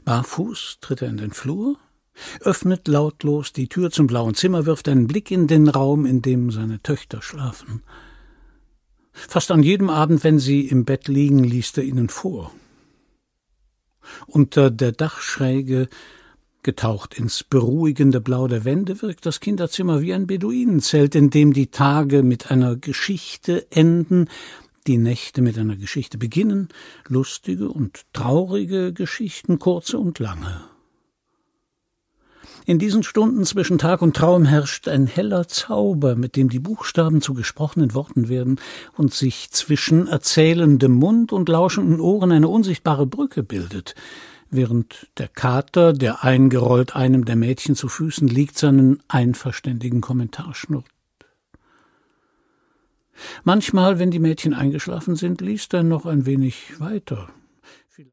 Barfuß tritt er in den Flur, öffnet lautlos die Tür zum blauen Zimmer, wirft einen Blick in den Raum, in dem seine Töchter schlafen. Fast an jedem Abend, wenn sie im Bett liegen, liest er ihnen vor. Unter der Dachschräge, getaucht ins beruhigende Blau der Wände, wirkt das Kinderzimmer wie ein Beduinenzelt, in dem die Tage mit einer Geschichte enden, die Nächte mit einer Geschichte beginnen, lustige und traurige Geschichten, kurze und lange. In diesen Stunden zwischen Tag und Traum herrscht ein heller Zauber, mit dem die Buchstaben zu gesprochenen Worten werden und sich zwischen erzählendem Mund und lauschenden Ohren eine unsichtbare Brücke bildet, während der Kater, der eingerollt einem der Mädchen zu Füßen liegt, seinen einverständigen Kommentar schnurrt. Manchmal, wenn die Mädchen eingeschlafen sind, liest er noch ein wenig weiter.